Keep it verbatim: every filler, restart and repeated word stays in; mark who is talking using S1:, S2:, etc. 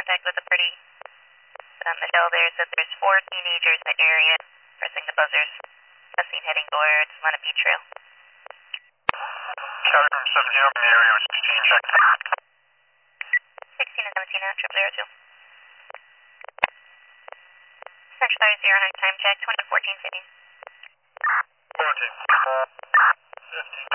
S1: contact with the party. Um, Michelle there said there's four teenagers in the area pressing the buzzers. Testing heading towards Lenape Trail.
S2: Charlie from seven zero from the area with sixteen, check.
S1: sixteen and seventeen at trip zero two. Central Fire zero nine time check, twenty fourteen fifteen.
S2: fourteen. fifteen.